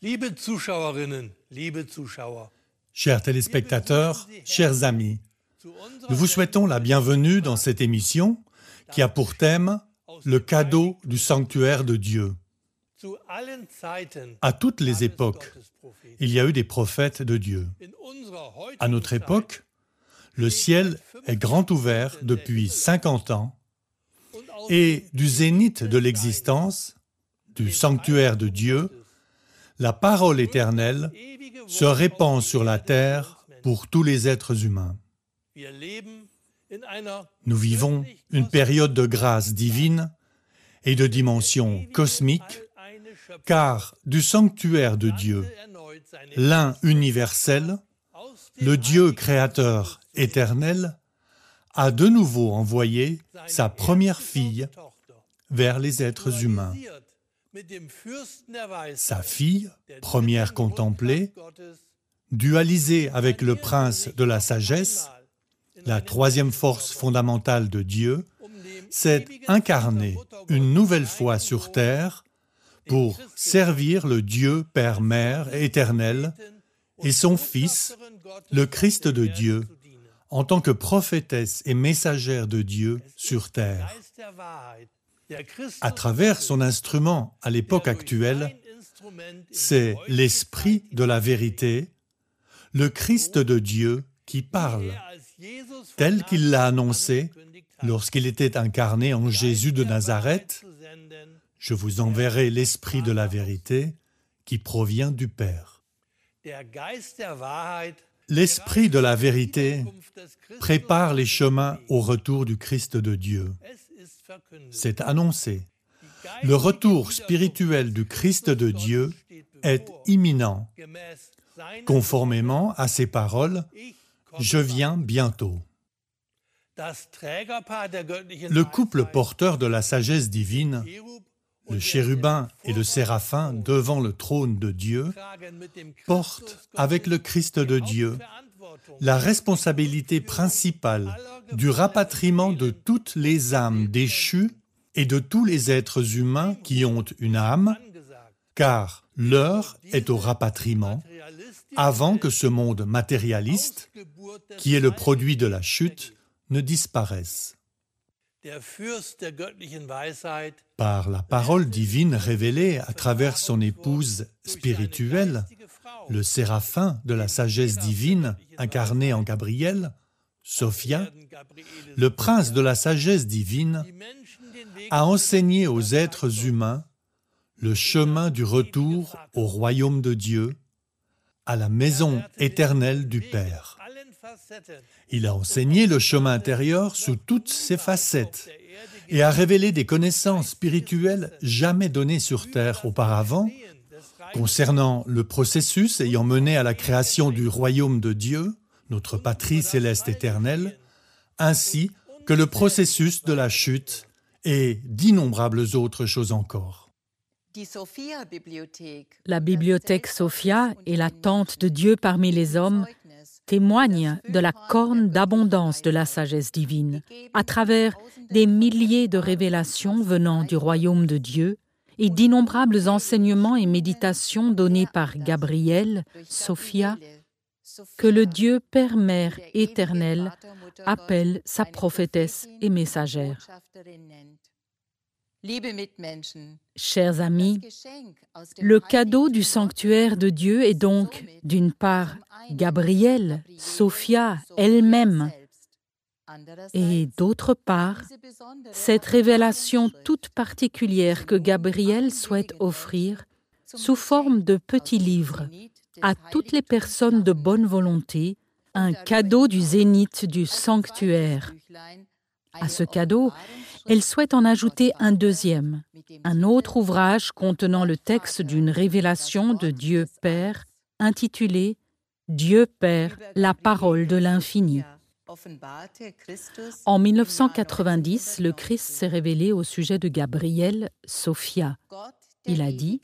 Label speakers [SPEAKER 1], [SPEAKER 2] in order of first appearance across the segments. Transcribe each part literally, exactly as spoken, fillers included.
[SPEAKER 1] Liebe Zuschauerinnen, liebe Zuschauer,
[SPEAKER 2] Chers téléspectateurs, chers amis, nous vous souhaitons la bienvenue dans cette émission qui a pour thème le cadeau du sanctuaire de Dieu. À toutes les époques, il y a eu des prophètes de Dieu. À notre époque, le ciel est grand ouvert depuis cinquante ans et du zénith de l'existence, du sanctuaire de Dieu, la parole éternelle se répand sur la terre pour tous les êtres humains. Nous vivons une période de grâce divine et de dimension cosmique, car du sanctuaire de Dieu, l'un universel, le Dieu créateur éternel, a de nouveau envoyé sa première fille vers les êtres humains. Sa fille, première contemplée, dualisée avec le prince de la sagesse, la troisième force fondamentale de Dieu, s'est incarnée une nouvelle fois sur terre pour servir le Dieu Père-Mère éternel et son Fils, le Christ de Dieu, en tant que prophétesse et messagère de Dieu sur terre. À travers son instrument à l'époque actuelle, c'est l'Esprit de la vérité, le Christ de Dieu qui parle, tel qu'il l'a annoncé lorsqu'il était incarné en Jésus de Nazareth. Je vous enverrai l'Esprit de la vérité qui provient du Père. L'Esprit de la vérité prépare les chemins au retour du Christ de Dieu. C'est annoncé. Le retour spirituel du Christ de Dieu est imminent. Conformément à ses paroles, « Je viens bientôt ». Le couple porteur de la sagesse divine, le chérubin et le séraphin devant le trône de Dieu, porte avec le Christ de Dieu la responsabilité principale du rapatriement de toutes les âmes déchues et de tous les êtres humains qui ont une âme, car l'heure est au rapatriement avant que ce monde matérialiste, qui est le produit de la chute, ne disparaisse. Par la parole divine révélée à travers son épouse spirituelle, le séraphin de la sagesse divine incarné en Gabriel, Sophia, le prince de la sagesse divine, a enseigné aux êtres humains le chemin du retour au royaume de Dieu, à la maison éternelle du Père. Il a enseigné le chemin intérieur sous toutes ses facettes et a révélé des connaissances spirituelles jamais données sur terre auparavant concernant le processus ayant mené à la création du royaume de Dieu, notre patrie céleste éternelle, ainsi que le processus de la chute et d'innombrables autres choses encore.
[SPEAKER 3] La bibliothèque Sophia et la tente de Dieu parmi les hommes témoignent de la corne d'abondance de la sagesse divine, à travers des milliers de révélations venant du royaume de Dieu et d'innombrables enseignements et méditations donnés par Gabriel, Sophia, que le Dieu Père-Mère éternel appelle sa prophétesse et messagère. Chers amis, le cadeau du sanctuaire de Dieu est donc, d'une part, Gabriel, Sophia elle-même, et d'autre part, cette révélation toute particulière que Gabriel souhaite offrir sous forme de petits livres à toutes les personnes de bonne volonté, un cadeau du zénith du sanctuaire. À ce cadeau, elle souhaite en ajouter un deuxième, un autre ouvrage contenant le texte d'une révélation de Dieu Père intitulé « Dieu Père, la parole de l'infini ». En mille neuf cent quatre-vingt-dix, le Christ s'est révélé au sujet de Gabriel, Sophia. Il a dit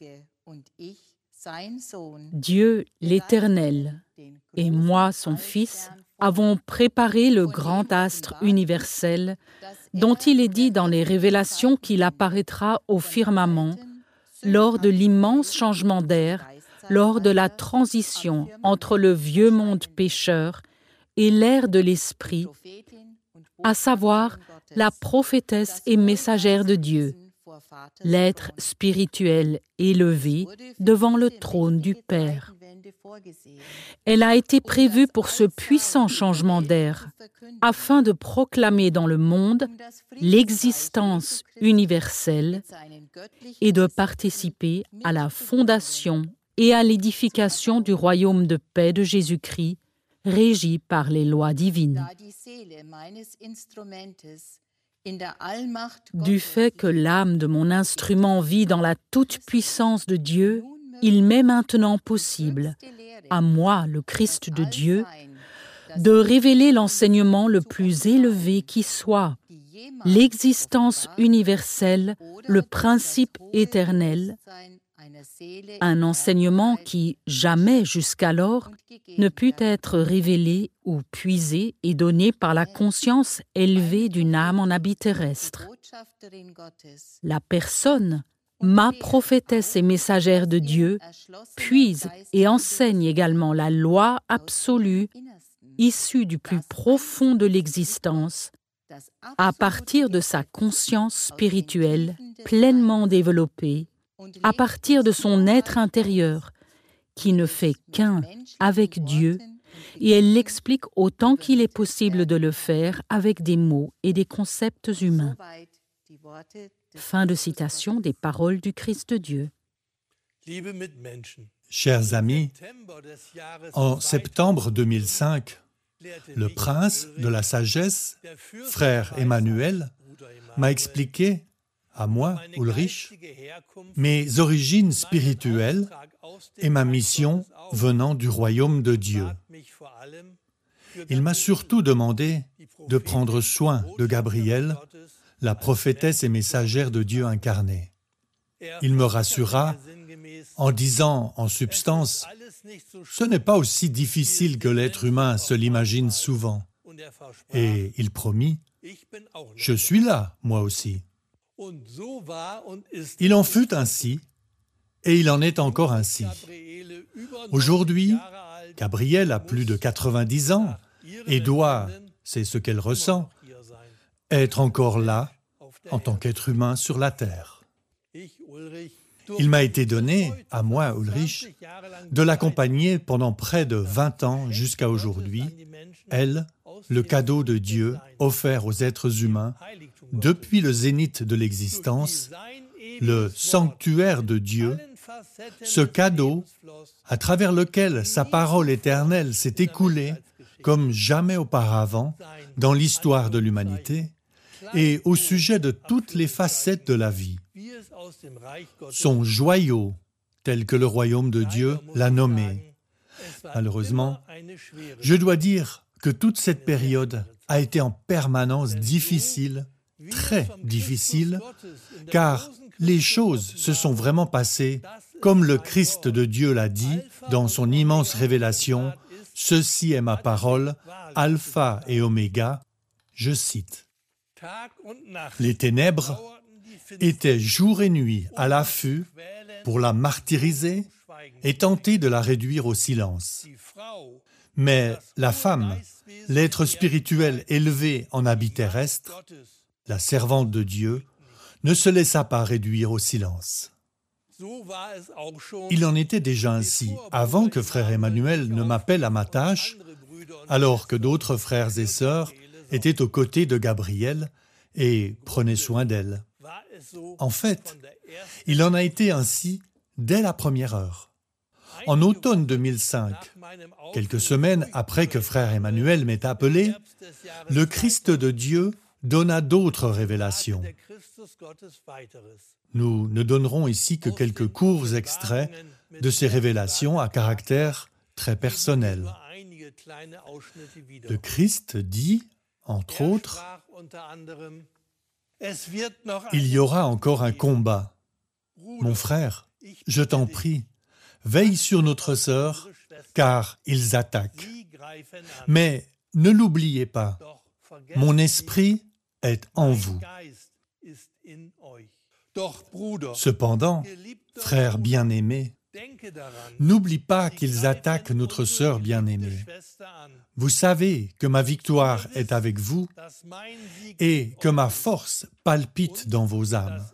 [SPEAKER 3] « Dieu l'Éternel et moi, son Fils, avons préparé le grand astre universel dont il est dit dans les révélations qu'il apparaîtra au firmament lors de l'immense changement d'air lors de la transition entre le vieux monde pécheur et l'ère de l'Esprit, à savoir la prophétesse et messagère de Dieu, l'être spirituel élevé devant le trône du Père. Elle a été prévue pour ce puissant changement d'ère, afin de proclamer dans le monde l'existence universelle et de participer à la fondation et à l'édification du royaume de paix de Jésus-Christ, régi par les lois divines. Du fait que l'âme de mon instrument vit dans la toute-puissance de Dieu, il m'est maintenant possible, à moi, le Christ de Dieu, de révéler l'enseignement le plus élevé qui soit, l'existence universelle, le principe éternel, un enseignement qui, jamais jusqu'alors, ne put être révélé ou puisé et donné par la conscience élevée d'une âme en habit terrestre. La personne, ma prophétesse et messagère de Dieu, puise et enseigne également la loi absolue, issue du plus profond de l'existence, à partir de sa conscience spirituelle pleinement développée, à partir de son être intérieur, qui ne fait qu'un avec Dieu, et elle l'explique autant qu'il est possible de le faire avec des mots et des concepts humains. Fin de citation des paroles du Christ de Dieu.
[SPEAKER 2] Chers amis, en septembre deux mille cinq, le prince de la sagesse, frère Emmanuel, m'a expliqué, à moi, Ulrich, mes origines spirituelles et ma mission venant du royaume de Dieu. Il m'a surtout demandé de prendre soin de Gabrielle, la prophétesse et messagère de Dieu incarnée. Il me rassura en disant en substance « Ce n'est pas aussi difficile que l'être humain se l'imagine souvent. » Et il promit « Je suis là, moi aussi. » Il en fut ainsi, et il en est encore ainsi. Aujourd'hui, Gabrielle a plus de quatre-vingt-dix ans et doit, c'est ce qu'elle ressent, être encore là en tant qu'être humain sur la terre. Il m'a été donné, à moi, Ulrich, de l'accompagner pendant près de vingt ans jusqu'à aujourd'hui, elle, le cadeau de Dieu offert aux êtres humains depuis le zénith de l'existence, le sanctuaire de Dieu, ce cadeau à travers lequel sa parole éternelle s'est écoulée comme jamais auparavant dans l'histoire de l'humanité et au sujet de toutes les facettes de la vie. Son joyau, tel que le royaume de Dieu l'a nommé. Malheureusement, je dois dire que toute cette période a été en permanence difficile, très difficile, car les choses se sont vraiment passées comme le Christ de Dieu l'a dit dans son immense révélation « Ceci est ma parole, alpha et oméga », je cite. Les ténèbres étaient jour et nuit à l'affût pour la martyriser et tenter de la réduire au silence. Mais la femme, l'être spirituel élevé en habit terrestre, la servante de Dieu, ne se laissa pas réduire au silence. Il en était déjà ainsi avant que frère Emmanuel ne m'appelle à ma tâche, alors que d'autres frères et sœurs étaient aux côtés de Gabrielle et prenaient soin d'elle. En fait, il en a été ainsi dès la première heure. En automne deux mille cinq, quelques semaines après que frère Emmanuel m'ait appelé, le Christ de Dieu donna d'autres révélations. Nous ne donnerons ici que quelques courts extraits de ces révélations à caractère très personnel. Le Christ dit, entre autres, « Il y aura encore un combat. Mon frère, je t'en prie, veille sur notre sœur, car ils attaquent. Mais ne l'oubliez pas, mon esprit est en vous. Cependant, frère bien-aimé, N'oublie pas qu'ils attaquent notre sœur bien-aimée. Vous savez que ma victoire est avec vous et que ma force palpite dans vos âmes.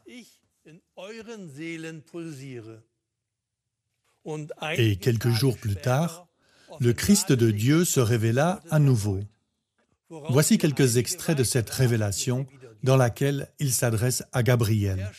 [SPEAKER 2] Et quelques jours plus tard, le Christ de Dieu se révéla à nouveau. Voici quelques extraits de cette révélation dans laquelle il s'adresse à Gabriel.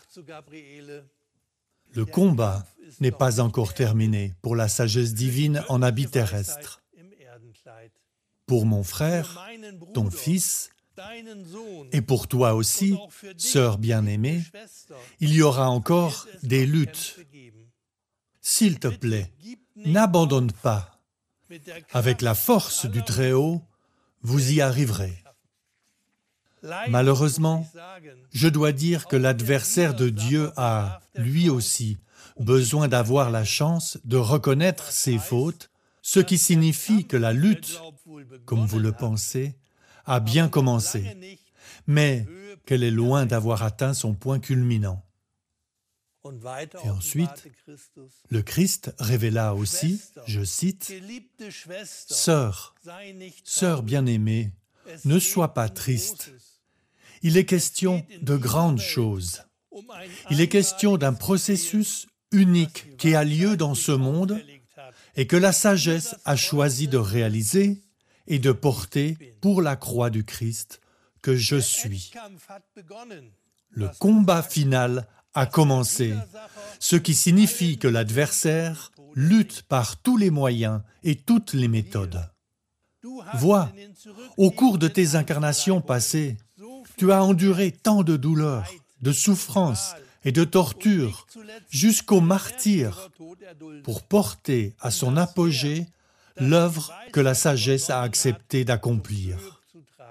[SPEAKER 2] Le combat n'est pas encore terminé pour la sagesse divine en habit terrestre. Pour mon frère, ton fils, et pour toi aussi, sœur bien-aimée, il y aura encore des luttes. S'il te plaît, n'abandonne pas. Avec la force du Très-Haut, vous y arriverez. Malheureusement, je dois dire que l'adversaire de Dieu a, lui aussi, besoin d'avoir la chance de reconnaître ses fautes, ce qui signifie que la lutte, comme vous le pensez, a bien commencé, mais qu'elle est loin d'avoir atteint son point culminant. Et ensuite, le Christ révéla aussi, je cite, « Sœur, sœur bien-aimée, ne sois pas triste. Il est question de grandes choses. Il est question d'un processus unique qui a lieu dans ce monde et que la sagesse a choisi de réaliser et de porter pour la croix du Christ que je suis. Le combat final a commencé, ce qui signifie que l'adversaire lutte par tous les moyens et toutes les méthodes. Vois, au cours de tes incarnations passées, tu as enduré tant de douleurs, de souffrances et de tortures, jusqu'au martyre, pour porter à son apogée l'œuvre que la sagesse a accepté d'accomplir.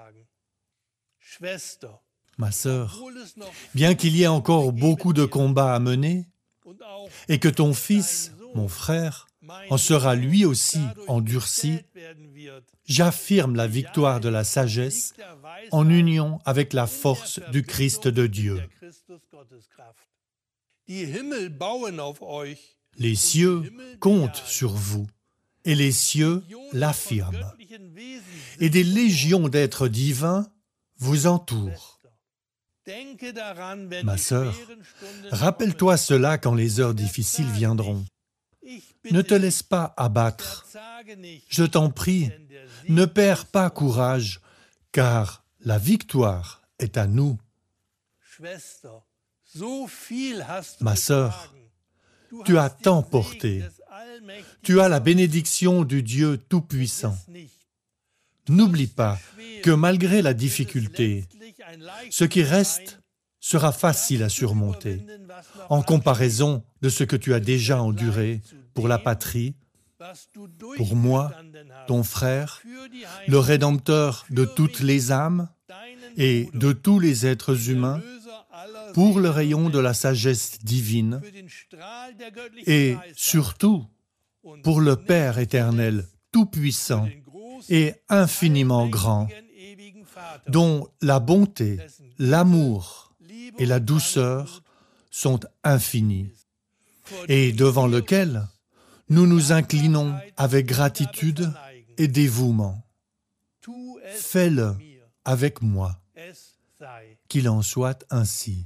[SPEAKER 2] Ma sœur, bien qu'il y ait encore beaucoup de combats à mener, et que ton fils, mon frère, en sera lui aussi endurci, j'affirme la victoire de la sagesse en union avec la force du Christ de Dieu. Les cieux comptent sur vous, et les cieux l'affirment. Et des légions d'êtres divins vous entourent. Ma sœur, rappelle-toi cela quand les heures difficiles viendront. Ne te laisse pas abattre. Je t'en prie, ne perds pas courage, car la victoire est à nous. Ma sœur, tu as tant porté. Tu as la bénédiction du Dieu Tout-Puissant. N'oublie pas que malgré la difficulté, ce qui reste sera facile à surmonter, en comparaison de ce que tu as déjà enduré pour la patrie, pour moi, ton frère, le Rédempteur de toutes les âmes et de tous les êtres humains, pour le rayon de la sagesse divine et surtout pour le Père éternel, tout-puissant et infiniment grand, dont la bonté, l'amour et la douceur sont infinis, et devant lequel nous nous inclinons avec gratitude et dévouement. Fais-le avec moi, qu'il en soit ainsi.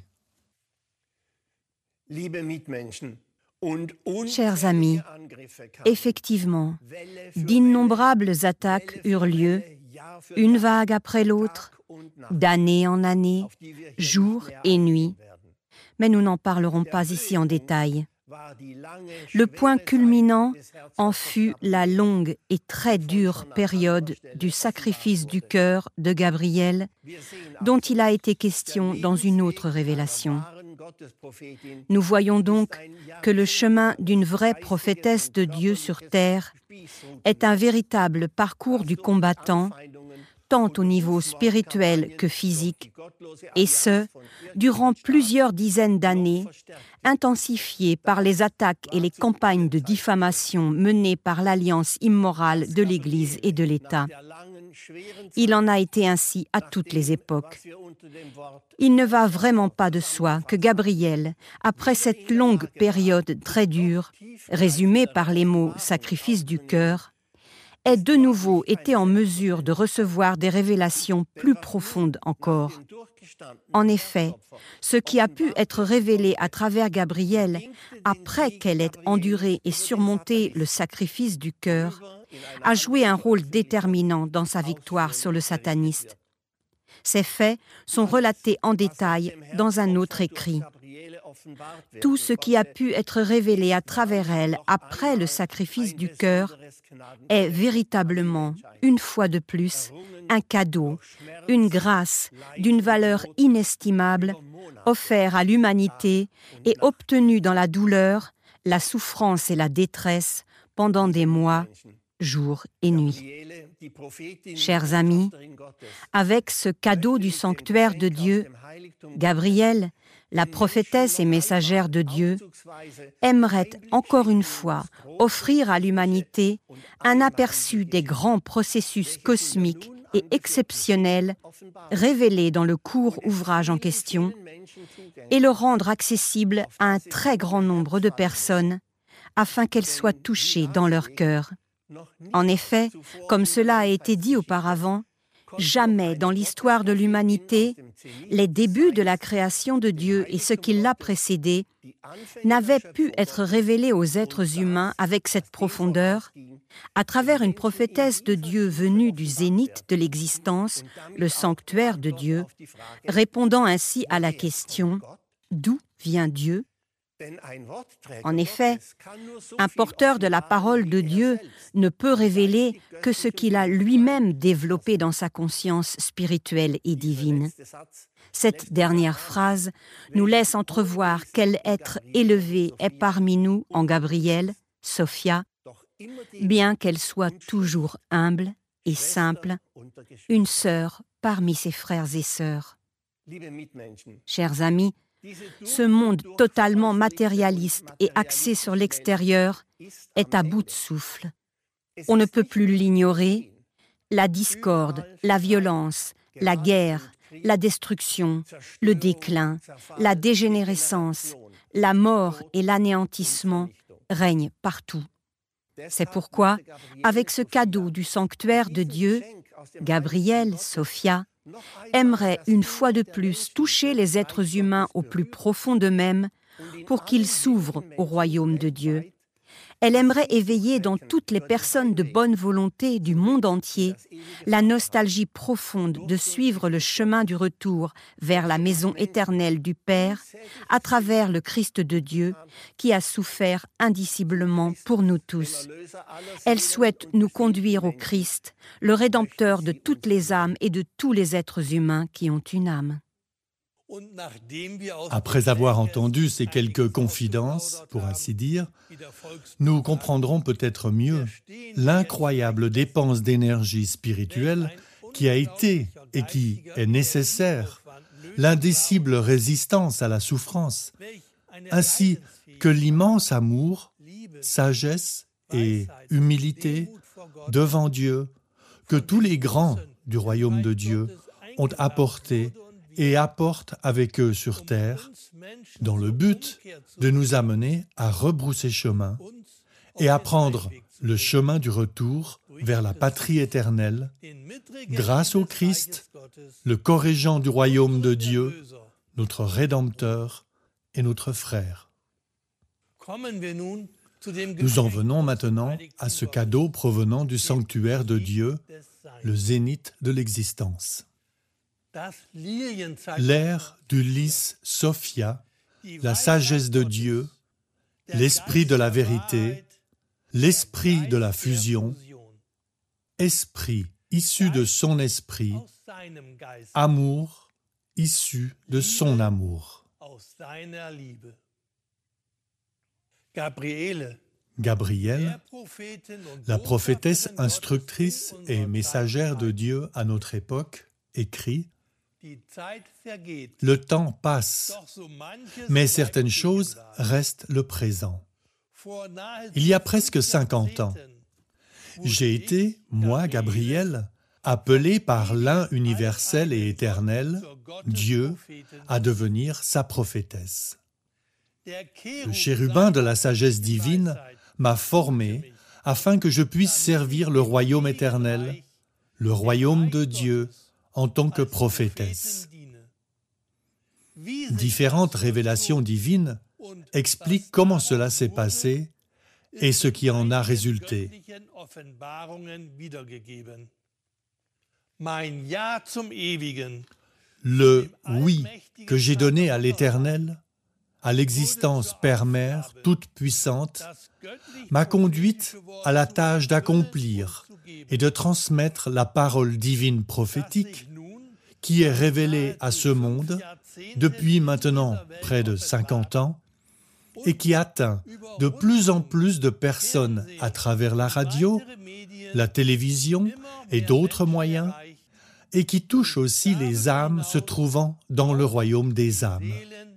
[SPEAKER 4] Chers amis, effectivement, d'innombrables attaques eurent lieu, une vague après l'autre, d'année en année, jour et nuit. Mais nous n'en parlerons pas ici en détail. Le point culminant en fut la longue et très dure période du sacrifice du cœur de Gabriel, dont il a été question dans une autre révélation. Nous voyons donc que le chemin d'une vraie prophétesse de Dieu sur terre est un véritable parcours du combattant, tant au niveau spirituel que physique, et ce, durant plusieurs dizaines d'années, intensifiées par les attaques et les campagnes de diffamation menées par l'alliance immorale de l'Église et de l'État. Il en a été ainsi à toutes les époques. Il ne va vraiment pas de soi que Gabriel, après cette longue période très dure, résumée par les mots « sacrifice du cœur », ait de nouveau été en mesure de recevoir des révélations plus profondes encore. En effet, ce qui a pu être révélé à travers Gabriel, après qu'elle ait enduré et surmonté le sacrifice du cœur, a joué un rôle déterminant dans sa victoire sur le satanisme. Ces faits sont relatés en détail dans un autre écrit. Tout ce qui a pu être révélé à travers elle après le sacrifice du cœur est véritablement, une fois de plus, un cadeau, une grâce d'une valeur inestimable offert à l'humanité et obtenu dans la douleur, la souffrance et la détresse pendant des mois, jour et nuit. Chers amis, avec ce cadeau du sanctuaire de Dieu, Gabriel, la prophétesse et messagère de Dieu, aimerait encore une fois offrir à l'humanité un aperçu des grands processus cosmiques et exceptionnels révélés dans le court ouvrage en question et le rendre accessible à un très grand nombre de personnes afin qu'elles soient touchées dans leur cœur. En effet, comme cela a été dit auparavant, jamais dans l'histoire de l'humanité, les débuts de la création de Dieu et ce qui l'a précédé n'avaient pu être révélés aux êtres humains avec cette profondeur, à travers une prophétesse de Dieu venue du zénith de l'existence, le sanctuaire de Dieu, répondant ainsi à la question « D'où vient Dieu ?» En effet, un porteur de la parole de Dieu ne peut révéler que ce qu'il a lui-même développé dans sa conscience spirituelle et divine. Cette dernière phrase nous laisse entrevoir quel être élevé est parmi nous en Gabriel, Sophia, bien qu'elle soit toujours humble et simple, une sœur parmi ses frères et sœurs. Chers amis, ce monde totalement matérialiste et axé sur l'extérieur est à bout de souffle. On ne peut plus l'ignorer. La discorde, la violence, la guerre, la destruction, le déclin, la dégénérescence, la mort et l'anéantissement règnent partout. C'est pourquoi, avec ce cadeau du sanctuaire de Dieu, Gabriel, Sophia, aimerait une fois de plus toucher les êtres humains au plus profond d'eux-mêmes pour qu'ils s'ouvrent au royaume de Dieu. Elle aimerait éveiller dans toutes les personnes de bonne volonté du monde entier la nostalgie profonde de suivre le chemin du retour vers la maison éternelle du Père à travers le Christ de Dieu qui a souffert indiciblement pour nous tous. Elle souhaite nous conduire au Christ, le Rédempteur de toutes les âmes et de tous les êtres humains qui ont une âme.
[SPEAKER 2] Après avoir entendu ces quelques confidences, pour ainsi dire, nous comprendrons peut-être mieux l'incroyable dépense d'énergie spirituelle qui a été et qui est nécessaire, l'indicible résistance à la souffrance, ainsi que l'immense amour, sagesse et humilité devant Dieu que tous les grands du royaume de Dieu ont apporté et apportent avec eux sur terre, dans le but de nous amener à rebrousser chemin et à prendre le chemin du retour vers la patrie éternelle, grâce au Christ, le corrigant du royaume de Dieu, notre Rédempteur et notre Frère. Nous en venons maintenant à ce cadeau provenant du sanctuaire de Dieu, le zénith de l'existence. L'ère du lys Sophia, la sagesse de Dieu, l'esprit de la vérité, l'esprit de la fusion, esprit issu de son esprit, amour issu de son Gabriel, la prophétesse instructrice et messagère de Dieu à notre époque, écrit « Le temps passe, mais certaines choses restent le présent. Il y a presque cinquante ans, j'ai été, moi, Gabriel, appelé par l'un universel et éternel, Dieu, à devenir sa prophétesse. Le chérubin de la sagesse divine m'a formé afin que je puisse servir le royaume éternel, le royaume de Dieu, en tant que prophétesse. Différentes révélations divines expliquent comment cela s'est passé et ce qui en a résulté. Le oui que j'ai donné à l'Éternel, à l'existence Père-Mère toute-puissante, m'a conduite à la tâche d'accomplir et de transmettre la parole divine prophétique qui est révélée à ce monde depuis maintenant près de cinquante ans et qui atteint de plus en plus de personnes à travers la radio, la télévision et d'autres moyens, et qui touche aussi les âmes se trouvant dans le royaume des âmes.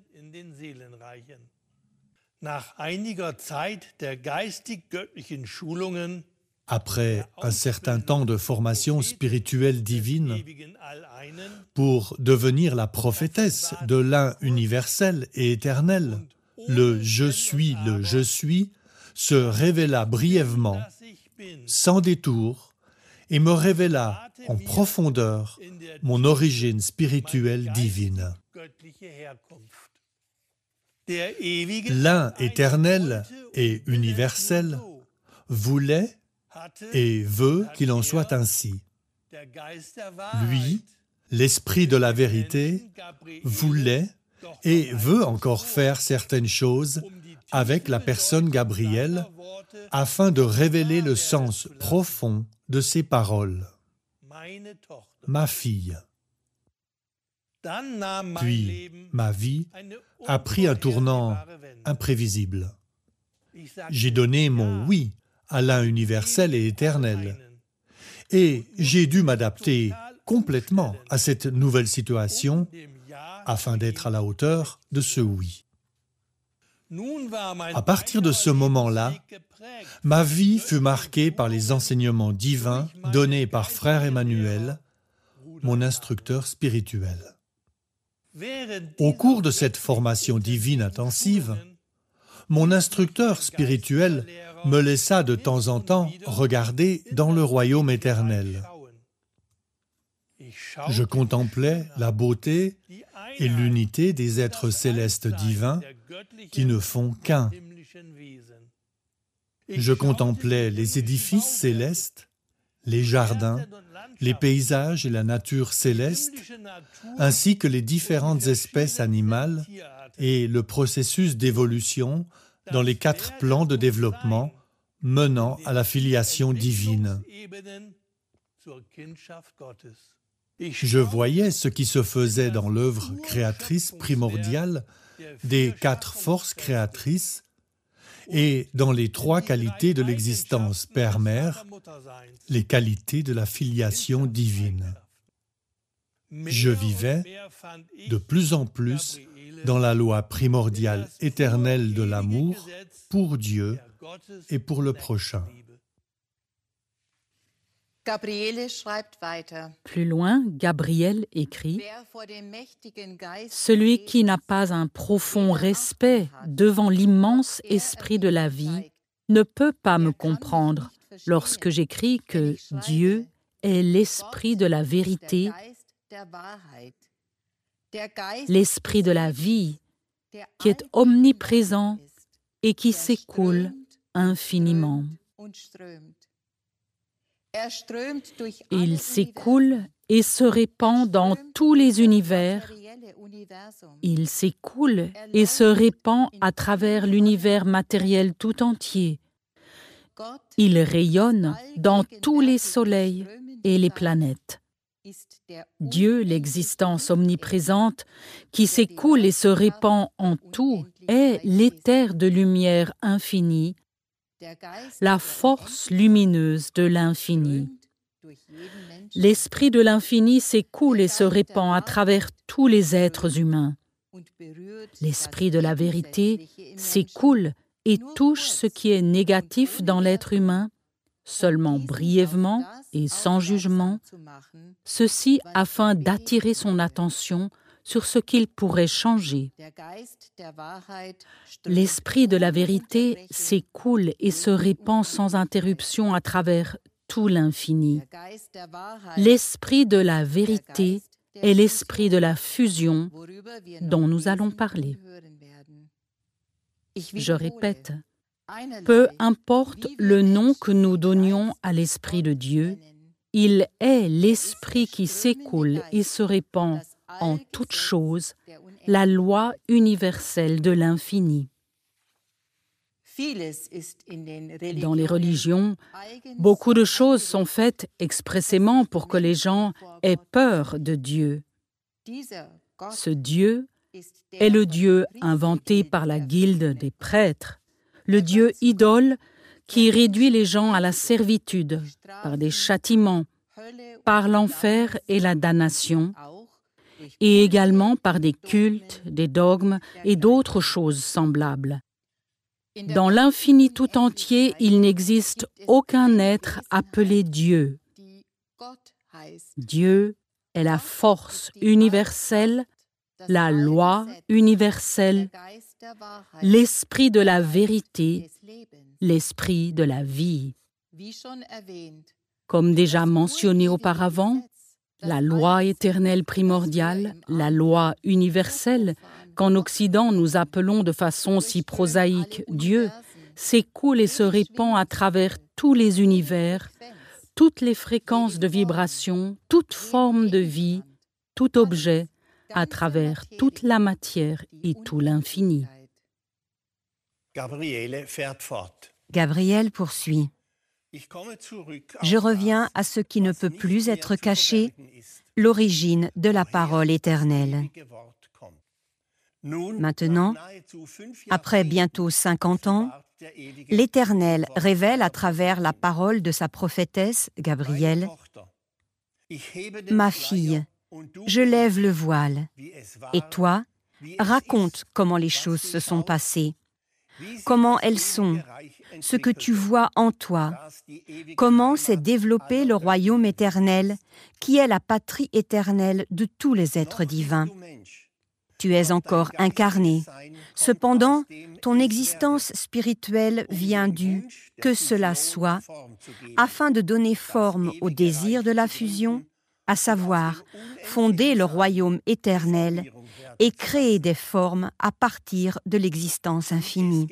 [SPEAKER 2] Après un certain temps de formation spirituelle divine, pour devenir la prophétesse de l'un universel et éternel, le « Je suis, le Je suis » se révéla brièvement, sans détour, et me révéla en profondeur mon origine spirituelle divine. L'un éternel et universel voulait et veut qu'il en soit ainsi. Lui, l'Esprit de la vérité, voulait et veut encore faire certaines choses avec la personne Gabriel afin de révéler le sens profond de ses paroles. Ma fille. Puis, ma vie a pris un tournant imprévisible. J'ai donné mon oui à l'un universel et éternel. Et j'ai dû m'adapter complètement à cette nouvelle situation afin d'être à la hauteur de ce oui. À partir de ce moment-là, ma vie fut marquée par les enseignements divins donnés par Frère Emmanuel, mon instructeur spirituel. Au cours de cette formation divine intensive, mon instructeur spirituel me laissa de temps en temps regarder dans le royaume éternel. Je contemplais la beauté et l'unité des êtres célestes divins qui ne font qu'un. Je contemplais les édifices célestes, les jardins, les paysages et la nature céleste, ainsi que les différentes espèces animales et le processus d'évolution dans les quatre plans de développement menant à la filiation divine. Je voyais ce qui se faisait dans l'œuvre créatrice primordiale des quatre forces créatrices et dans les trois qualités de l'existence Père-Mère, les qualités de la filiation divine. Je vivais de plus en plus dans la loi primordiale éternelle de l'amour pour Dieu et pour le prochain.
[SPEAKER 3] Plus loin, Gabriel écrit « Celui qui n'a pas un profond respect devant l'immense esprit de la vie ne peut pas me comprendre lorsque j'écris que Dieu est l'esprit de la vérité, l'esprit de la vie qui est omniprésent et qui s'écoule infiniment. Il s'écoule et se répand dans tous les univers. Il s'écoule et se répand à travers l'univers matériel tout entier. Il rayonne dans tous les soleils et les planètes. Dieu, l'existence omniprésente, qui s'écoule et se répand en tout, est l'éther de lumière infinie la force lumineuse de l'infini. L'esprit de l'infini s'écoule et se répand à travers tous les êtres humains. L'esprit de la vérité s'écoule et touche ce qui est négatif dans l'être humain, seulement brièvement et sans jugement, ceci afin d'attirer son attention sur ce qu'il pourrait changer. L'esprit de la vérité s'écoule et se répand sans interruption à travers tout l'infini. L'esprit de la vérité est l'esprit de la fusion dont nous allons parler. Je répète, peu importe le nom que nous donnions à l'Esprit de Dieu, il est l'Esprit qui s'écoule et se répand en toutes choses, la loi universelle de l'infini. Dans les religions, beaucoup de choses sont faites expressément pour que les gens aient peur de Dieu. Ce Dieu est le Dieu inventé par la guilde des prêtres, le Dieu idole qui réduit les gens à la servitude par des châtiments, par l'enfer et la damnation, et également par des cultes, des dogmes et d'autres choses semblables. Dans l'infini tout entier, il n'existe aucun être appelé Dieu. Dieu est la force universelle, la loi universelle, l'esprit de la vérité, l'esprit de la vie. Comme déjà mentionné auparavant, la loi éternelle primordiale, la loi universelle, qu'en Occident nous appelons de façon si prosaïque Dieu, s'écoule et se répand à travers tous les univers, toutes les fréquences de vibration, toute forme de vie, tout objet, à travers toute la matière et tout l'infini.
[SPEAKER 4] Gabriel poursuit. Je reviens à ce qui ne peut plus être caché, l'origine de la parole éternelle. Maintenant, après bientôt cinquante ans, l'Éternel révèle à travers la parole de sa prophétesse, Gabriel, « Ma fille, je lève le voile, et toi, raconte comment les choses se sont passées, comment elles sont, ce que tu vois en toi, comment s'est développé le royaume éternel, qui est la patrie éternelle de tous les êtres divins. Tu es encore incarné. Cependant, ton existence spirituelle vient du « que cela soit » afin de donner forme au désir de la fusion, à savoir fonder le royaume éternel et créer des formes à partir de l'existence infinie.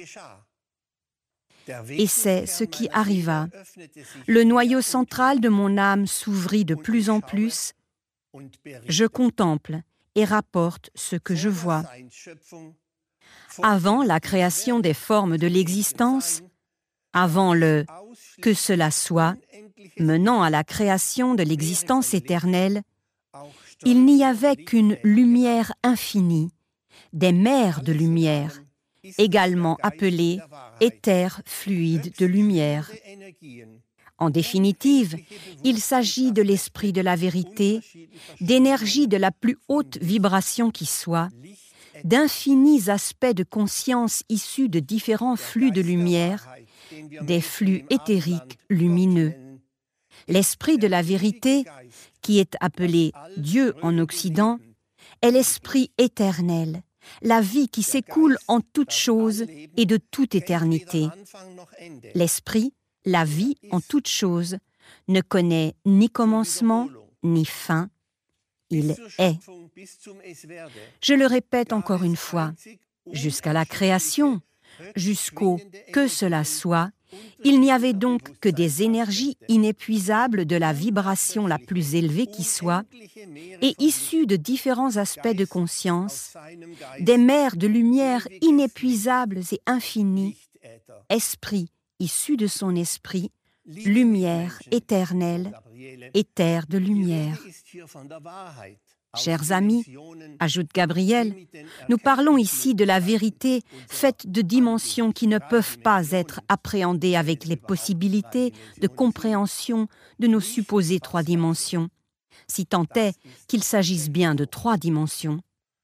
[SPEAKER 4] Et c'est ce qui arriva. Le noyau central de mon âme s'ouvrit de plus en plus. Je contemple et rapporte ce que je vois. Avant la création des formes de l'existence, avant le « que cela soit », menant à la création de l'existence éternelle, il n'y avait qu'une lumière infinie, des mers de lumière, également appelées éthers fluides de lumière. En définitive, il s'agit de l'esprit de la vérité, d'énergie de la plus haute vibration qui soit, d'infinis aspects de conscience issus de différents flux de lumière, des flux éthériques lumineux. L'esprit de la vérité, qui est appelé Dieu en Occident, est l'esprit éternel, la vie qui s'écoule en toutes choses et de toute éternité. L'esprit, la vie en toutes choses, ne connaît ni commencement ni fin, il est. Je le répète encore une fois, jusqu'à la création, jusqu'au « que cela soit », il n'y avait donc que des énergies inépuisables de la vibration la plus élevée qui soit, et issues de différents aspects de conscience, des mers de lumière inépuisables et infinies, esprit issu de son esprit, lumière éternelle, éther de lumière. Chers amis, ajoute Gabriel, nous parlons ici de la vérité faite de dimensions qui ne peuvent pas être appréhendées avec les possibilités de compréhension de nos supposées trois dimensions, si tant est qu'il s'agisse bien de trois dimensions.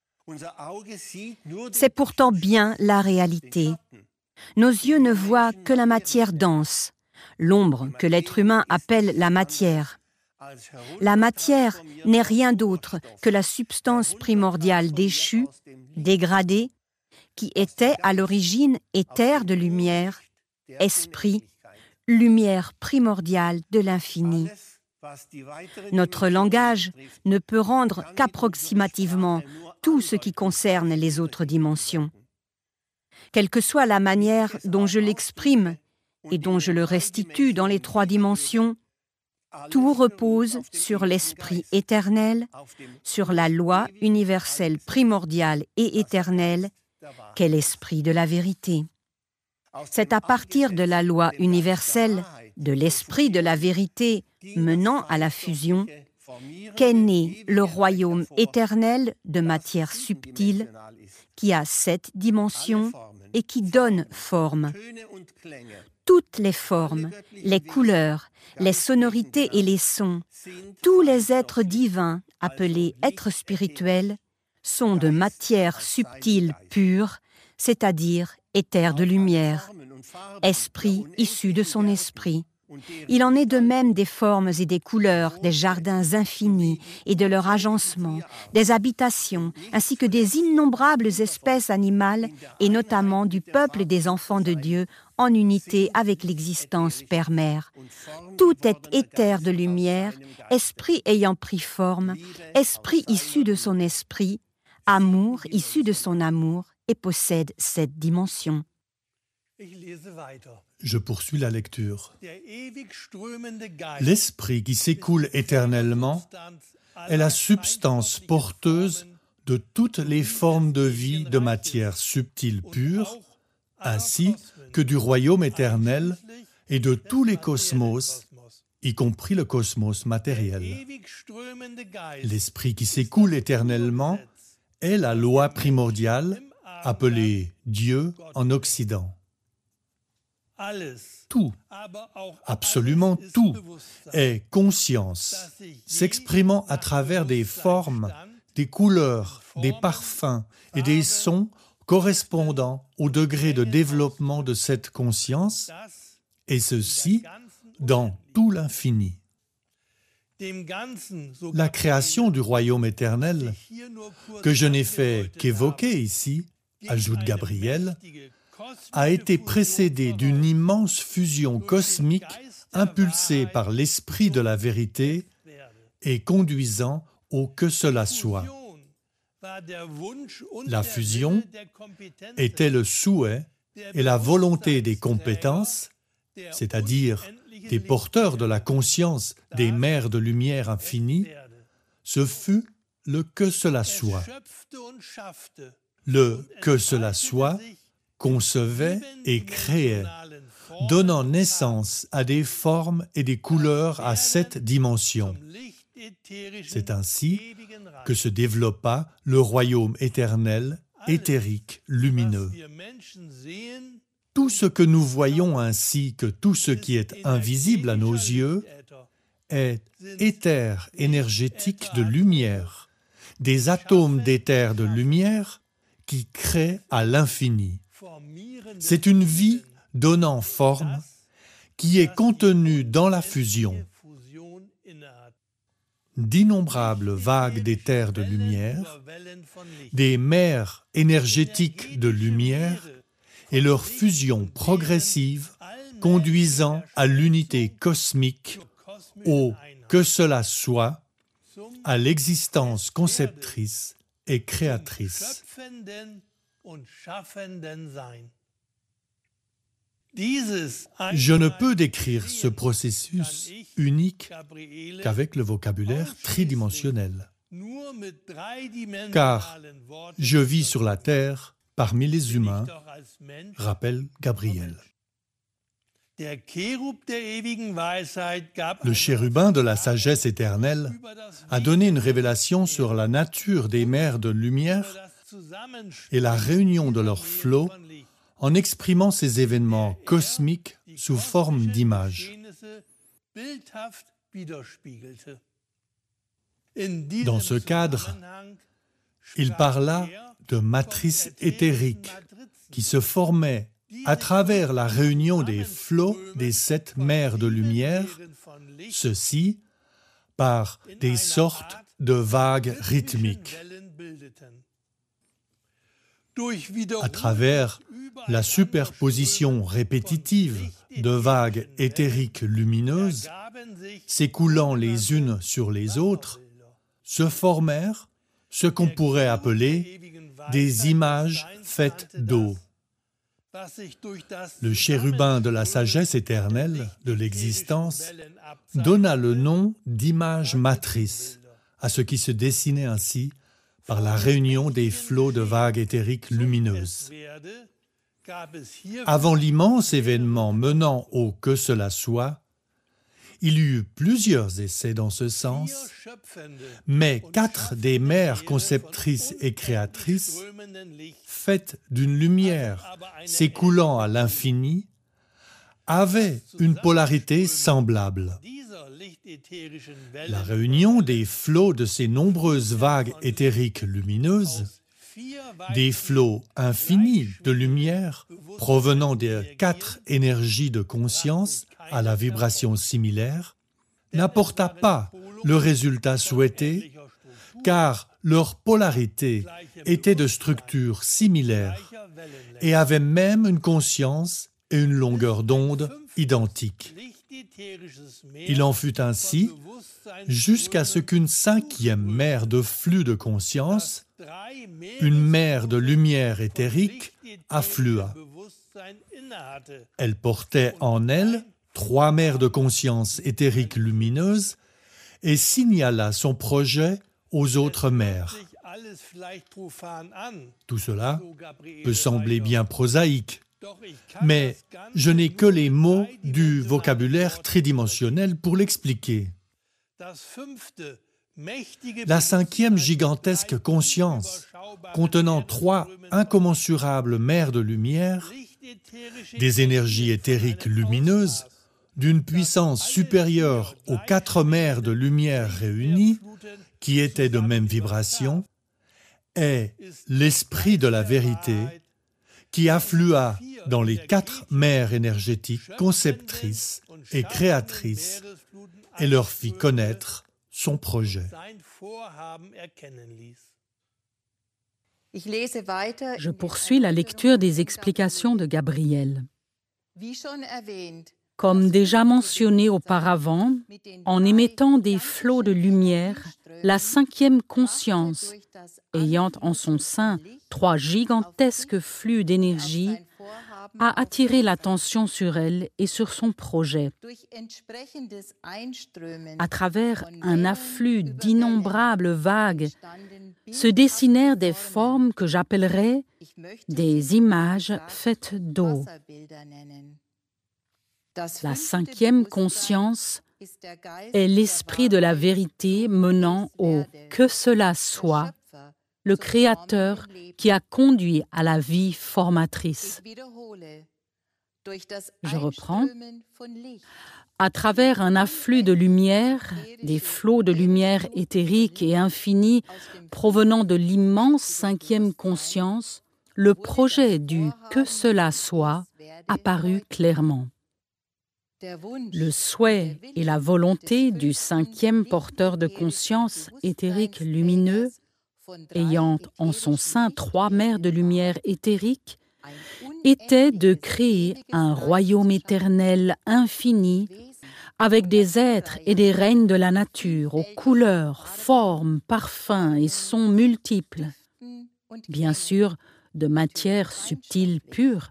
[SPEAKER 4] C'est pourtant bien la réalité. Nos yeux ne voient que la matière dense, l'ombre que l'être humain appelle la matière. La matière n'est rien d'autre que la substance primordiale déchue, dégradée, qui était à l'origine éther de lumière, esprit, lumière primordiale de l'infini. Notre langage ne peut rendre qu'approximativement tout ce qui concerne les autres dimensions. Quelle que soit la manière dont je l'exprime et dont je le restitue dans les trois dimensions, tout repose sur l'esprit éternel, sur la loi universelle primordiale et éternelle, qu'est l'esprit de la vérité. C'est à partir de la loi universelle, de l'esprit de la vérité menant à la fusion, qu'est né le royaume éternel de matière subtile qui a sept dimensions et qui donne forme. Toutes les formes, les couleurs, les sonorités et les sons, tous les êtres divins appelés êtres spirituels sont de matière subtile pure, c'est-à-dire éther de lumière, esprit issu de son esprit. Il en est de même des formes et des couleurs, des jardins infinis et de leur agencement, des habitations, ainsi que des innombrables espèces animales, et notamment du peuple des enfants de Dieu, en unité avec l'existence Père-Mère. Tout est éther de lumière, esprit ayant pris forme, esprit issu de son esprit, amour issu de son amour, et possède cette dimension.
[SPEAKER 2] Je poursuis la lecture. L'esprit qui s'écoule éternellement est la substance porteuse de toutes les formes de vie de matière subtile pure, ainsi que du royaume éternel et de tous les cosmos, y compris le cosmos matériel. L'esprit qui s'écoule éternellement est la loi primordiale, appelée Dieu en Occident. Tout, absolument tout, est conscience, s'exprimant à travers des formes, des couleurs, des parfums et des sons correspondant au degré de développement de cette conscience, et ceci dans tout l'infini. La création du royaume éternel, que je n'ai fait qu'évoquer ici, ajoute Gabriel, a été précédée d'une immense fusion cosmique impulsée par l'esprit de la vérité et conduisant au que cela soit. La fusion était le souhait et la volonté des compétences, c'est-à-dire des porteurs de la conscience des mers de lumière infinie, ce fut le que cela soit. Le que cela soit concevait et créait, donnant naissance à des formes et des couleurs à sept dimensions. C'est ainsi que se développa le royaume éternel, éthérique, lumineux. Tout ce que nous voyons ainsi que tout ce qui est invisible à nos yeux est éther énergétique de lumière, des atomes d'éther de lumière qui créent à l'infini. C'est une vie donnant forme qui est contenue dans la fusion. D'innombrables vagues d'éther de lumière, des mers énergétiques de lumière et leur fusion progressive conduisant à l'unité cosmique, au que cela soit, à l'existence conceptrice et créatrice. Je ne peux décrire ce processus unique qu'avec le vocabulaire tridimensionnel, car je vis sur la terre parmi les humains, rappelle Gabriel. Le chérubin de la sagesse éternelle a donné une révélation sur la nature des mers de lumière et la réunion de leurs flots en exprimant ces événements cosmiques sous forme d'images. Dans ce cadre, il parla de matrices éthériques qui se formaient à travers la réunion des flots des sept mers de lumière, ceci par des sortes de vagues rythmiques. À travers la superposition répétitive de vagues éthériques lumineuses, s'écoulant les unes sur les autres, se formèrent ce qu'on pourrait appeler des images faites d'eau. Le chérubin de la sagesse éternelle, de l'existence, donna le nom d'image matrice à ce qui se dessinait ainsi par la réunion des flots de vagues éthériques lumineuses. Avant l'immense événement menant au « que cela soit », il y eut plusieurs essais dans ce sens, mais quatre des mères conceptrices et créatrices, faites d'une lumière s'écoulant à l'infini, avaient une polarité semblable. La réunion des flots de ces nombreuses vagues éthériques lumineuses, des flots infinis de lumière provenant des quatre énergies de conscience à la vibration similaire, n'apporta pas le résultat souhaité, car leur polarité était de structure similaire et avait même une conscience et une longueur d'onde identiques. Il en fut ainsi jusqu'à ce qu'une cinquième mer de flux de conscience, une mer de lumière éthérique, afflua. Elle portait en elle trois mers de conscience éthérique lumineuse et signala son projet aux autres mers. Tout cela peut sembler bien prosaïque, mais je n'ai que les mots du vocabulaire tridimensionnel pour l'expliquer. La cinquième gigantesque conscience, contenant trois incommensurables mers de lumière, des énergies éthériques lumineuses, d'une puissance supérieure aux quatre mers de lumière réunies, qui étaient de même vibration, est l'esprit de la vérité qui afflua dans les quatre mers énergétiques conceptrices et créatrices et leur fit connaître son projet.
[SPEAKER 3] Je poursuis la lecture des explications de Gabriel. Comme déjà mentionné auparavant, en émettant des flots de lumière, la cinquième conscience, ayant en son sein trois gigantesques flux d'énergie, a attiré l'attention sur elle et sur son projet. À travers un afflux d'innombrables vagues, se dessinèrent des formes que j'appellerais des images faites d'eau. La cinquième conscience est l'esprit de la vérité menant au « que cela soit », le Créateur qui a conduit à la vie formatrice. Je reprends. À travers un afflux de lumière, des flots de lumière éthérique et infinie provenant de l'immense cinquième conscience, le projet du « que cela soit » apparut clairement. Le souhait et la volonté du cinquième porteur de conscience éthérique lumineux, ayant en son sein trois mers de lumière éthérique, était de créer un royaume éternel infini avec des êtres et des règnes de la nature aux couleurs, formes, parfums et sons multiples, bien sûr de matière subtile pure,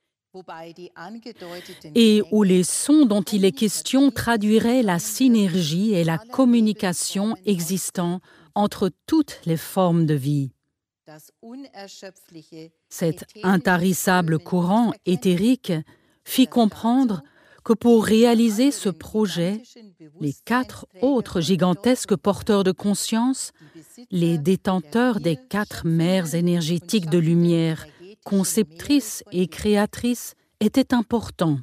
[SPEAKER 3] et où les sons dont il est question traduiraient la synergie et la communication existant entre toutes les formes de vie. Cet intarissable courant éthérique fit comprendre que pour réaliser ce projet, les quatre autres gigantesques porteurs de conscience, les détenteurs des quatre mers énergétiques de lumière, conceptrices et créatrices, étaient importants.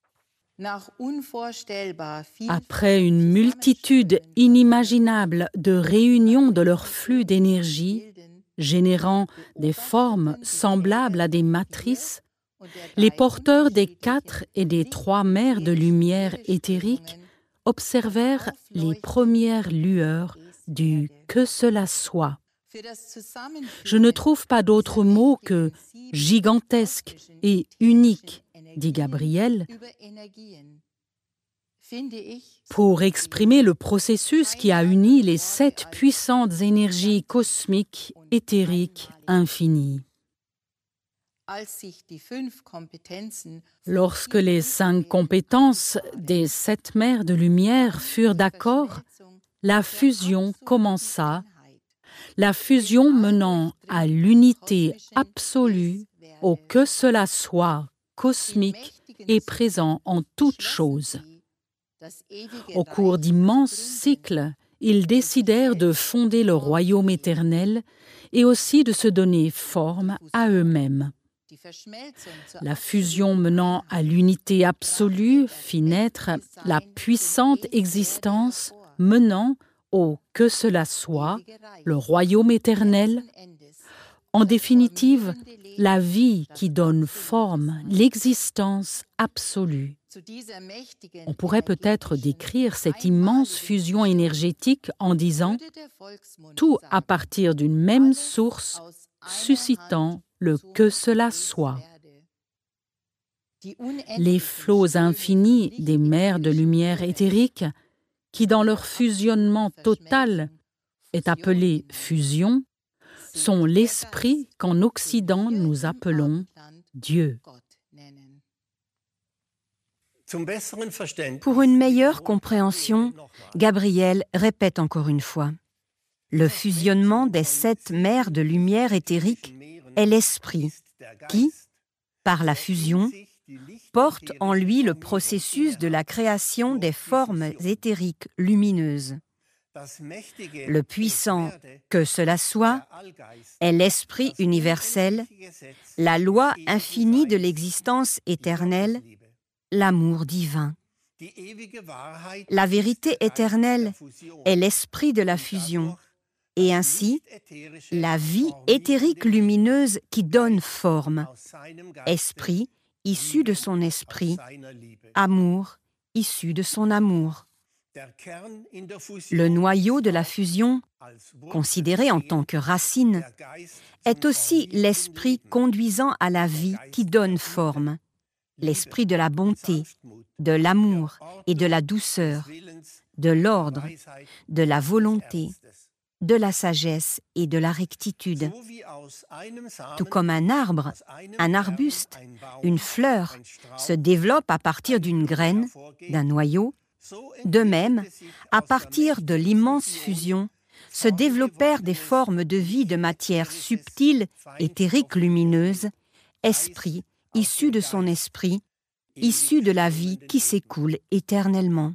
[SPEAKER 3] Après une multitude inimaginable de réunions de leur flux d'énergie, générant des formes semblables à des matrices, les porteurs des quatre et des trois mers de lumière éthérique observèrent les premières lueurs du « que cela soit ». Je ne trouve pas d'autre mot que « gigantesque » et « unique », dit Gabriel, pour exprimer le processus qui a uni les sept puissantes énergies cosmiques, éthériques, infinies. Lorsque les cinq compétences des sept mers de lumière furent d'accord, la fusion commença, la fusion menant à l'unité absolue, au que cela soit cosmique et présent en toutes choses. Au cours d'immenses cycles, ils décidèrent de fonder le royaume éternel et aussi de se donner forme à eux-mêmes. La fusion menant à l'unité absolue fit naître la puissante existence menant au que cela soit, le royaume éternel. En définitive, la vie qui donne forme, l'existence absolue. On pourrait peut-être décrire cette immense fusion énergétique en disant « tout à partir d'une même source, suscitant le que cela soit ». Les flots infinis des mers de lumière éthérique, qui dans leur fusionnement total est appelé fusion, sont l'esprit qu'en Occident nous appelons Dieu.
[SPEAKER 4] Pour une meilleure compréhension, Gabriel répète encore une fois. Le fusionnement des sept mers de lumière éthérique est l'esprit qui, par la fusion, porte en lui le processus de la création des formes éthériques lumineuses. Le puissant que cela soit est l'esprit universel, la loi infinie de l'existence éternelle, l'amour divin. La vérité éternelle est l'esprit de la fusion, et ainsi, la vie éthérique lumineuse qui donne forme, esprit issu de son esprit, amour issu de son amour. Le noyau de la fusion, considéré en tant que racine, est aussi l'esprit conduisant à la vie qui donne forme, l'esprit de la bonté, de l'amour et de la douceur, de l'ordre, de la volonté, de la sagesse et de la rectitude. Tout comme un arbre, un arbuste, une fleur se développe à partir d'une graine, d'un noyau, de même, à partir de l'immense fusion, se développèrent des formes de vie de matière subtile, éthérique lumineuse, esprit issu de son esprit, issu de la vie qui s'écoule éternellement.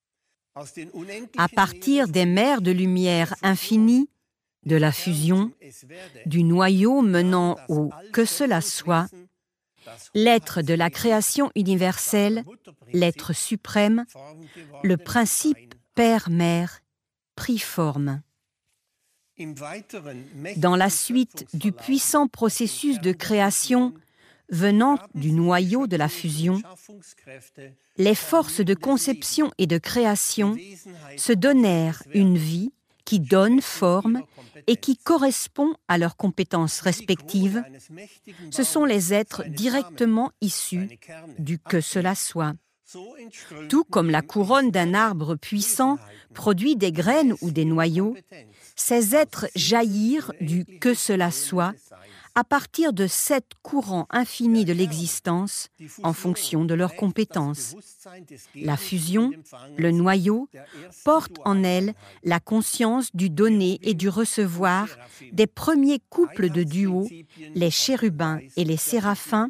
[SPEAKER 4] À partir des mers de lumière infinie, de la fusion, du noyau menant au « que cela soit », l'être de la création universelle, l'être suprême, le principe Père-Mère, prit forme. Dans la suite du puissant processus de création venant du noyau de la fusion, les forces de conception et de création se donnèrent une vie qui donne forme et qui correspond à leurs compétences respectives. Ce sont les êtres directement issus du que cela soit. Tout comme la couronne d'un arbre puissant produit des graines ou des noyaux, ces êtres jaillirent du que cela soit à partir de sept courants infinis de l'existence en fonction de leurs compétences. La fusion, le noyau, porte en elle la conscience du donner et du recevoir des premiers couples de duos, les chérubins et les séraphins,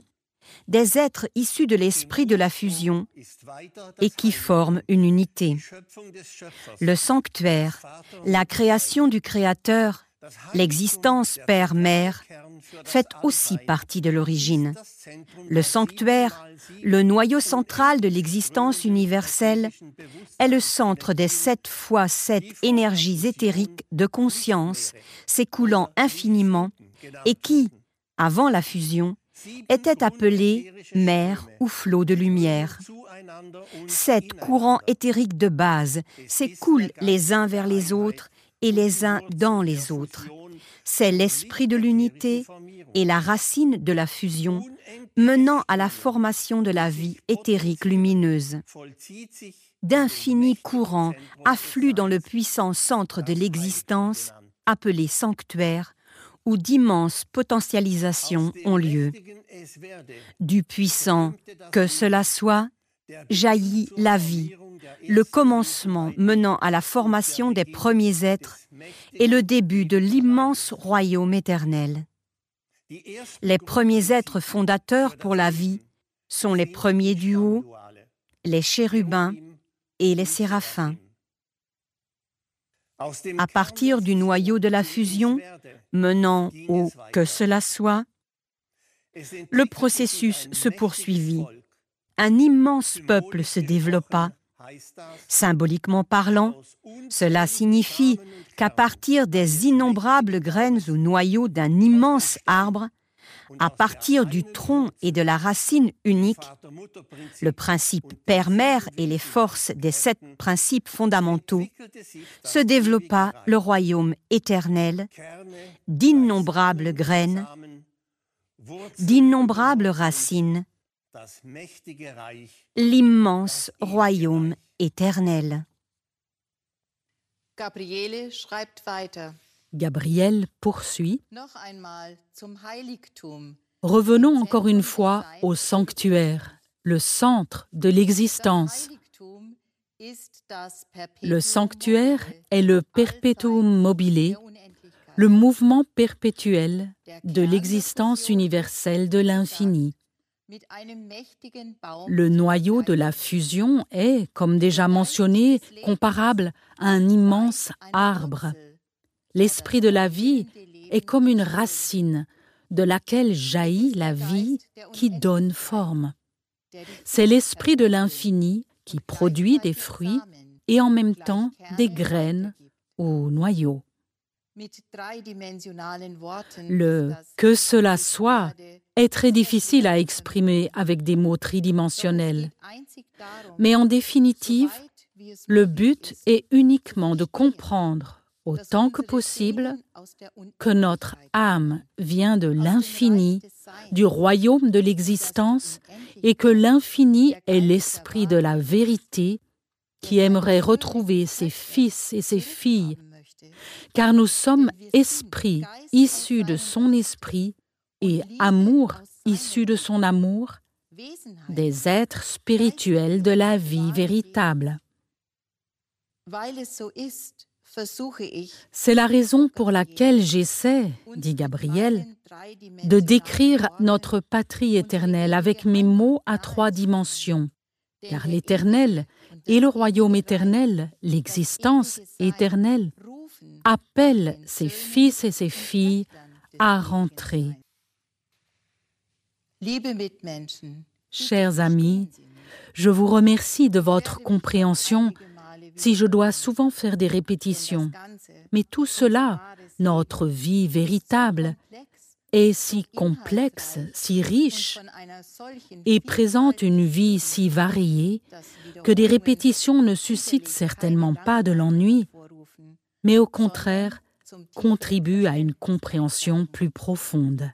[SPEAKER 4] des êtres issus de l'esprit de la fusion et qui forment une unité. Le sanctuaire, la création du Créateur, l'existence Père-Mère, fait aussi partie de l'origine. Le sanctuaire, le noyau central de l'existence universelle, est le centre des sept fois sept énergies éthériques de conscience s'écoulant infiniment et qui, avant la fusion, étaient appelés mer ou flot de lumière. Sept courants éthériques de base s'écoulent les uns vers les autres et les uns dans les autres. C'est l'esprit de l'unité et la racine de la fusion menant à la formation de la vie éthérique lumineuse. D'infinis courants affluent dans le puissant centre de l'existence, appelé sanctuaire, où d'immenses potentialisations ont lieu. Du puissant que cela soit, jaillit la vie, le commencement menant à la formation des premiers êtres et le début de l'immense royaume éternel. Les premiers êtres fondateurs pour la vie sont les premiers du haut, les chérubins et les séraphins. À partir du noyau de la fusion, menant au « que cela soit », le processus se poursuivit. Un immense peuple se développa. Symboliquement parlant, cela signifie qu'à partir des innombrables graines ou noyaux d'un immense arbre, à partir du tronc et de la racine unique, le principe Père-Mère et les forces des sept principes fondamentaux, se développa le royaume éternel, d'innombrables graines, d'innombrables racines, l'immense royaume éternel.
[SPEAKER 5] Gabriele schreibt weiter.
[SPEAKER 3] Gabriel poursuit.
[SPEAKER 5] Noch einmal zum Heiligtum.
[SPEAKER 3] Revenons encore une fois au sanctuaire, le centre de l'existence. Le sanctuaire est le perpetuum mobile, le mouvement perpétuel de l'existence universelle de l'infini. Le noyau de la fusion est, comme déjà mentionné, comparable à un immense arbre. L'esprit de la vie est comme une racine de laquelle jaillit la vie qui donne forme. C'est l'esprit de l'infini qui produit des fruits et en même temps des graines au noyau. Le « que cela soit » est très difficile à exprimer avec des mots tridimensionnels. Mais en définitive, le but est uniquement de comprendre autant que possible que notre âme vient de l'infini, du royaume de l'existence, et que l'infini est l'esprit de la vérité qui aimerait retrouver ses fils et ses filles, car nous sommes esprits issus de son esprit et amour issu de son amour, des êtres spirituels de la vie véritable. C'est la raison pour laquelle j'essaie, dit Gabriel, de décrire notre patrie éternelle avec mes mots à trois dimensions, car l'éternel et le royaume éternel, l'existence éternelle, appellent ses fils et ses filles à rentrer. Chers amis, je vous remercie de votre compréhension si je dois souvent faire des répétitions. Mais tout cela, notre vie véritable, est si complexe, si riche, et présente une vie si variée que des répétitions ne suscitent certainement pas de l'ennui, mais au contraire, contribuent à une compréhension plus profonde.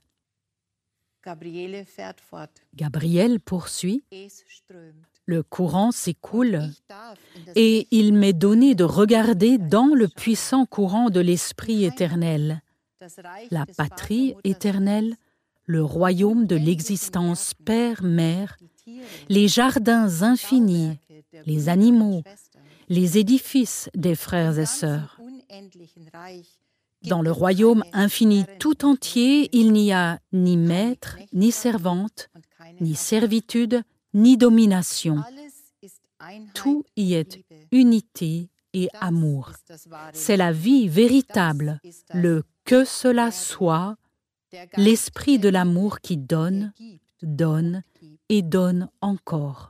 [SPEAKER 3] Gabriel poursuit. Le courant s'écoule et il m'est donné de regarder dans le puissant courant de l'Esprit éternel, la patrie éternelle, le royaume de l'existence Père-Mère, les jardins infinis, les animaux, les édifices des frères et sœurs. Dans le royaume infini tout entier, il n'y a ni maître, ni servante, ni servitude, ni domination. Tout y est unité et amour. C'est la vie véritable, le que cela soit, l'esprit de l'amour qui donne, donne et donne encore.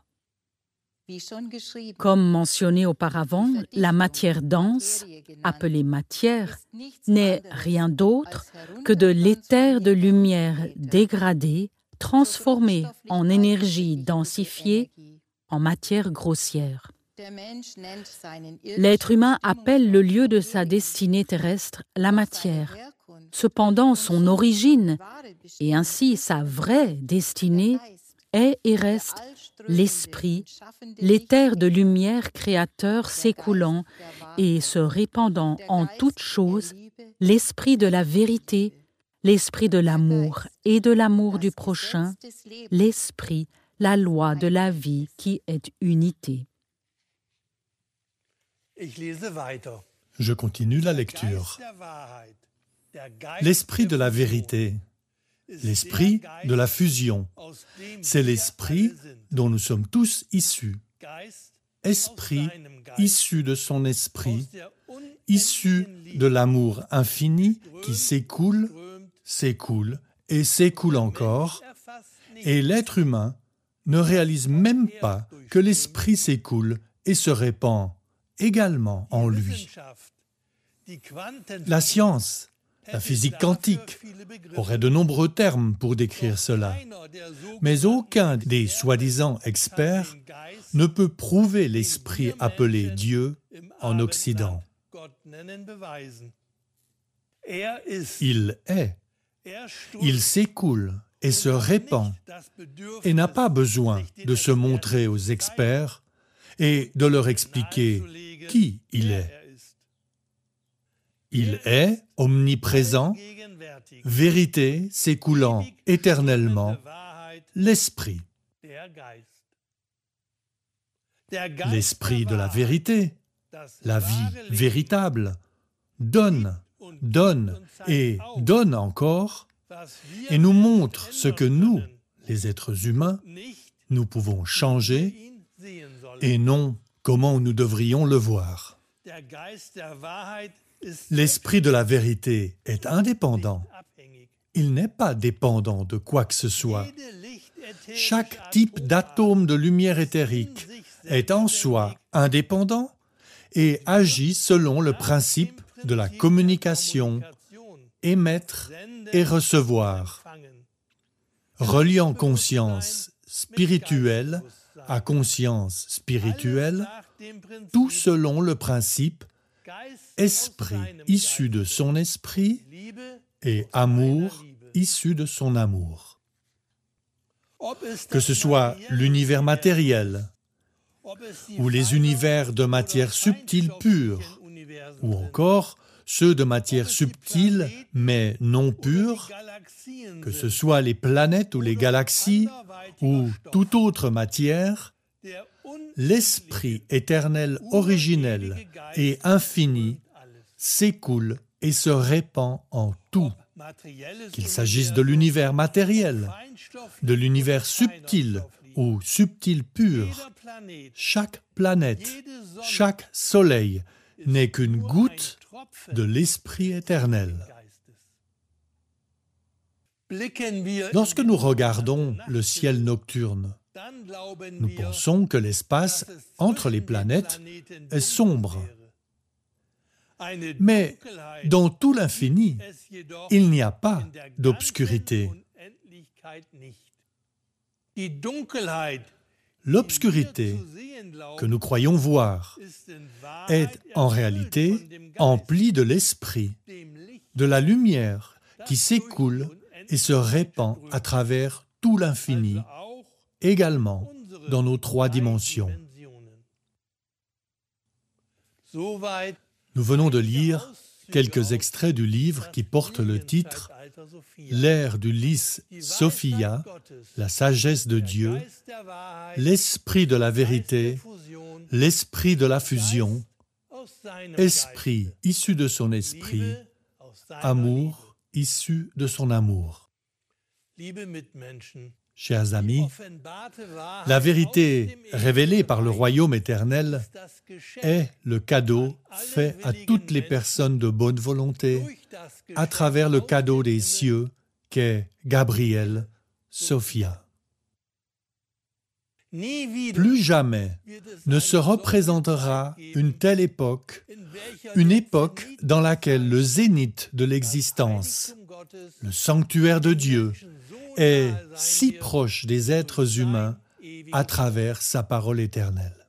[SPEAKER 3] Comme mentionné auparavant, la matière dense, appelée matière, n'est rien d'autre que de l'éther de lumière dégradée, transformée en énergie densifiée, en matière grossière. L'être humain appelle le lieu de sa destinée terrestre la matière. Cependant, son origine, et ainsi sa vraie destinée, est et reste l'esprit, l'éther de lumière créateur s'écoulant et se répandant en toutes choses, l'esprit de la vérité, l'esprit de l'amour et de l'amour du prochain, l'esprit, la loi de la vie qui est unité.
[SPEAKER 2] Je continue la lecture. L'esprit de la vérité, l'esprit de la fusion, c'est l'esprit dont nous sommes tous issus. Esprit issu de son esprit, issu de l'amour infini qui s'écoule, s'écoule et s'écoule encore, et l'être humain ne réalise même pas que l'esprit s'écoule et se répand également en lui. La science, la physique quantique, aurait de nombreux termes pour décrire cela, mais aucun des soi-disant experts ne peut prouver l'esprit appelé Dieu en Occident. Il est, il s'écoule et se répand et n'a pas besoin de se montrer aux experts et de leur expliquer qui il est. Il est omniprésent, vérité s'écoulant éternellement, l'esprit. L'esprit de la vérité, la vie véritable, donne, donne et donne encore, et nous montre ce que nous, les êtres humains, nous pouvons changer, et non comment nous devrions le voir. L'esprit de la vérité est indépendant. Il n'est pas dépendant de quoi que ce soit. Chaque type d'atome de lumière éthérique est en soi indépendant et agit selon le principe de la communication, émettre et recevoir, reliant conscience spirituelle à conscience spirituelle, tout selon le principe esprit issu de son esprit et amour issu de son amour. Que ce soit l'univers matériel, ou les univers de matière subtile pure, ou encore ceux de matière subtile mais non pure, que ce soit les planètes ou les galaxies, ou toute autre matière, l'esprit éternel originel et infini s'écoule et se répand en tout, qu'il s'agisse de l'univers matériel, de l'univers subtil ou subtil pur. Chaque planète, chaque soleil n'est qu'une goutte de l'esprit éternel. Lorsque nous regardons le ciel nocturne, nous pensons que l'espace entre les planètes est sombre. Mais dans tout l'infini, il n'y a pas d'obscurité. L'obscurité que nous croyons voir est en réalité emplie de l'esprit, de la lumière qui s'écoule et se répand à travers tout l'infini, également dans nos trois dimensions. Nous venons de lire quelques extraits du livre qui porte le titre « L'ère du lys Sophia, la sagesse de Dieu, l'esprit de la vérité, l'esprit de la fusion, esprit issu de son esprit, amour issu de son amour. » Chers amis, la vérité révélée par le royaume éternel est le cadeau fait à toutes les personnes de bonne volonté à travers le cadeau des cieux qu'est Gabriel, Sophia. Plus jamais ne se représentera une telle époque, une époque dans laquelle le zénith de l'existence, le sanctuaire de Dieu, est si proche des êtres humains à travers sa parole éternelle.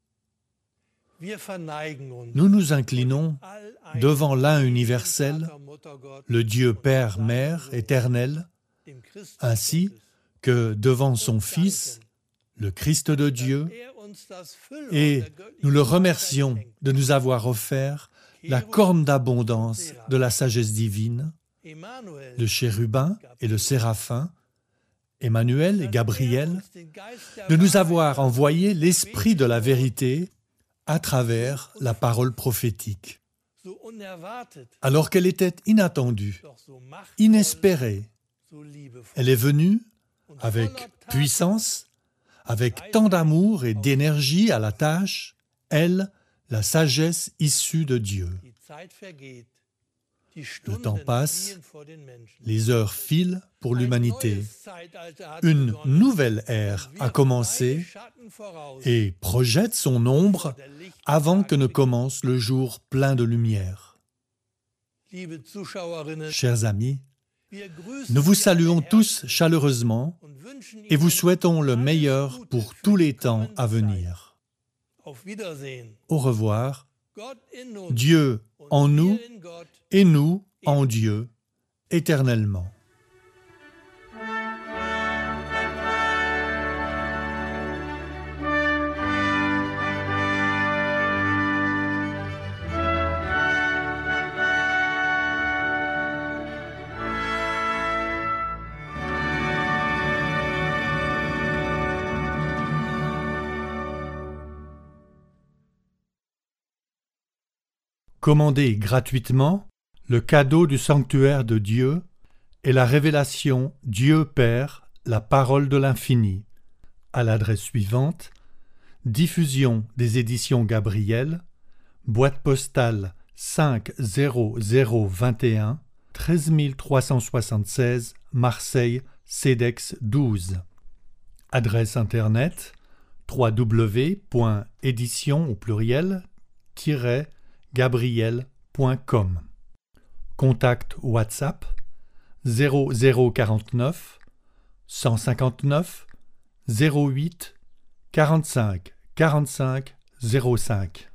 [SPEAKER 2] Nous nous inclinons devant l'un universel, le Dieu Père, Mère, éternel, ainsi que devant son Fils, le Christ de Dieu, et nous le remercions de nous avoir offert la corne d'abondance de la sagesse divine, le chérubin et le séraphin, Emmanuel et Gabriel, de nous avoir envoyé l'esprit de la vérité à travers la parole prophétique. Alors qu'elle était inattendue, inespérée, elle est venue avec puissance, avec tant d'amour et d'énergie à la tâche, elle, la sagesse issue de Dieu. Le temps passe, les heures filent pour l'humanité. Une nouvelle ère a commencé et projette son ombre avant que ne commence le jour plein de lumière. Chers amis, nous vous saluons tous chaleureusement et vous souhaitons le meilleur pour tous les temps à venir. Au revoir, Dieu en nous et nous en Dieu, éternellement. Commandez gratuitement le cadeau du sanctuaire de Dieu et la révélation Dieu Père, la parole de l'infini, à l'adresse suivante: diffusion des éditions Gabriel, boîte postale cinq zéro zéro vingt et un, treize trois cent soixante-seize, Marseille, CEDEX douze. Adresse internet w w w point édition au pluriel tiret gabriel point com. Contact WhatsApp zéro zéro quarante-neuf cent cinquante-neuf zéro huit quarante-cinq quarante-cinq zéro cinq.